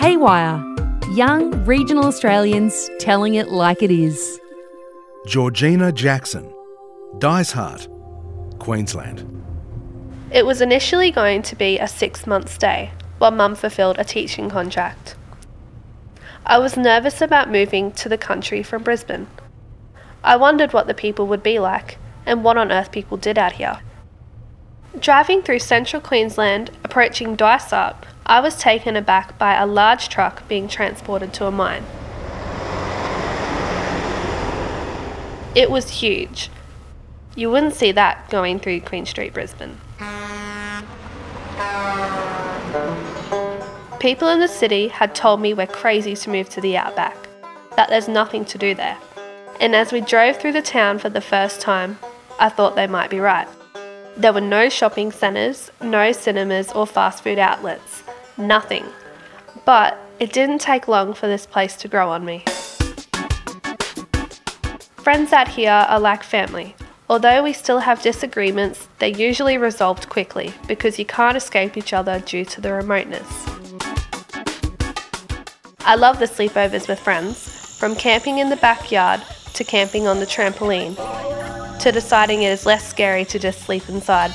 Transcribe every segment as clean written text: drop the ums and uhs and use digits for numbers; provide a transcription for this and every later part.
Haywire. Young regional Australians telling it like it is. Georgina Jackson, Dysart, Queensland. It was initially going to be a 6-month stay, while Mum fulfilled a teaching contract. I was nervous about moving to the country from Brisbane. I wondered what the people would be like, and what on earth people did out here. Driving through central Queensland, approaching Dysart, I was taken aback by a large truck being transported to a mine. It was huge. You wouldn't see that going through Queen Street, Brisbane. People in the city had told me we're crazy to move to the outback, that there's nothing to do there. And as we drove through the town for the first time, I thought they might be right. There were no shopping centres, no cinemas or fast food outlets, nothing. But it didn't take long for this place to grow on me. Friends out here are like family. Although we still have disagreements, they're usually resolved quickly because you can't escape each other due to the remoteness. I love the sleepovers with friends, from camping in the backyard to camping on the trampoline, to deciding it is less scary to just sleep inside.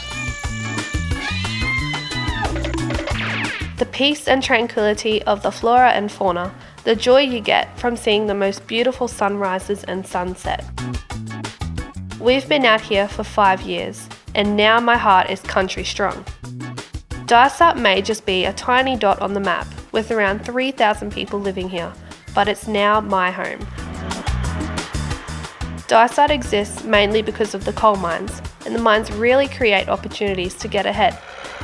The peace and tranquility of the flora and fauna, the joy you get from seeing the most beautiful sunrises and sunset. We've been out here for 5 years, and now my heart is country strong. Dysart may just be a tiny dot on the map, with around 3,000 people living here, but it's now my home. Dysart exists mainly because of the coal mines, and the mines really create opportunities to get ahead.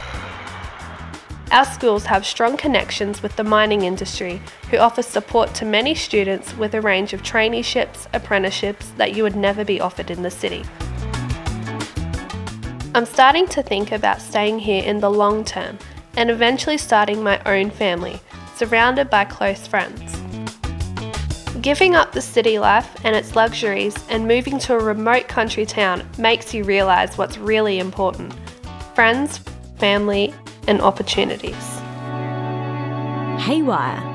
Our schools have strong connections with the mining industry, who offer support to many students with a range of traineeships, apprenticeships that you would never be offered in the city. I'm starting to think about staying here in the long term and eventually starting my own family, surrounded by close friends. Giving up the city life and its luxuries and moving to a remote country town makes you realise what's really important: friends, family, and opportunities. Haywire.